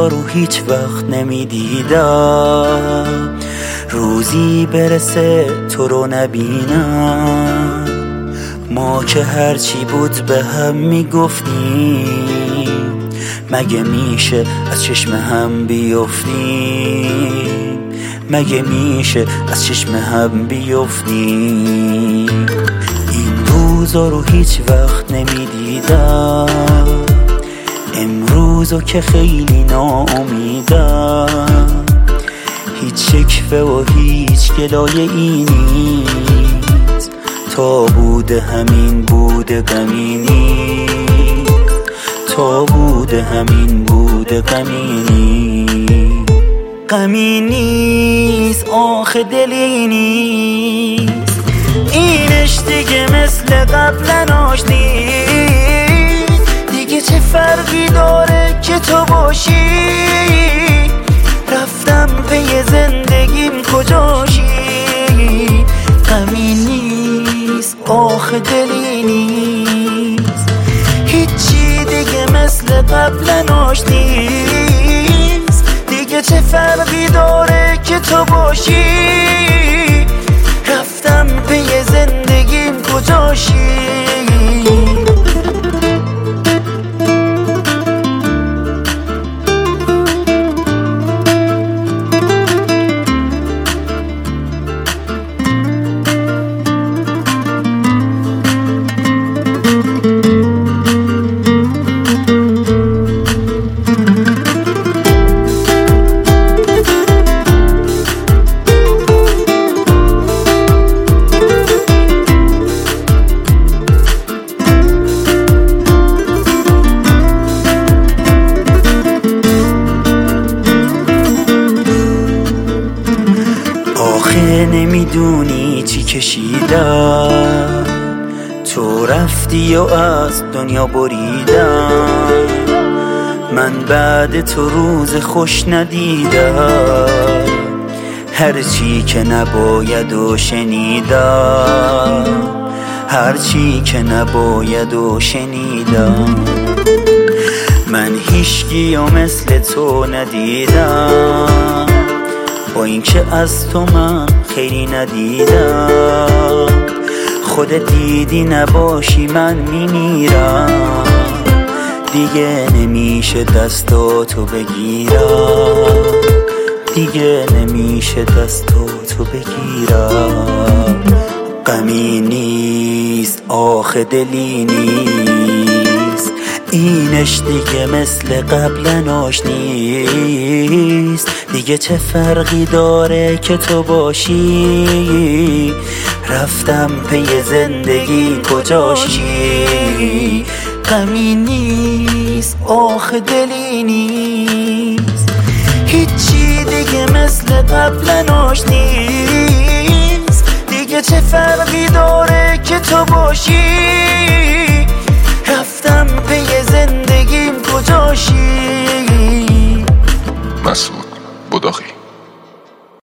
روزا رو هیچ وقت نمیدیدم، روزی برسه تو رو نبینم. ما که هرچی بود به هم میگفتیم، مگه میشه از چشم هم بیفتیم؟ مگه میشه از چشم هم بیفتیم؟ این روزا رو هیچ وقت نمیدیدم، امروزو که خیلی ناامیدم. هیچ شکوه و هیچ گلایه ای نیست، تا بوده همین بوده غمی نیست، تا بوده همین بوده غمی نیست. غمی نیست آخه دلی نیست، اینش دیگه مثل قبل آشنیست. دیگه چه فرقی داره که تو باشی؟ رفتم پی زندگیم کجاشی؟ غمی نیست آخه دلی نیست، هیچی دیگه مثل قبل آشنیست. دیگه چه فرقی داره که تو باشی؟ رفتم پی زندگیم کجاشی؟ نمیدونی چی کشیدم، تو رفتی و از دنیا بریدم. من بعد تو روز خوش ندیدم، هرچی که نباید و شنیدم، هرچی که نباید و شنیدم. من هیچکی و مثل تو ندیدم، با اینکه از تو من خیلی ندیدم. خودت دیدی نباشی من میمیرم، دیگه نمیشه دستاتو بگیرم، دیگه نمیشه دستاتو بگیرم. غمی نیست آخه دلی نیست، اینش دیگه مثل قبل آشنیست. دیگه چه فرقی داره که تو باشی؟ رفتم پی زندگی کجاشی؟ غمی نیست آخه دلی نیست، هیچی دیگه مثل قبل آشنیست. دیگه چه فرقی داره که تو باشی؟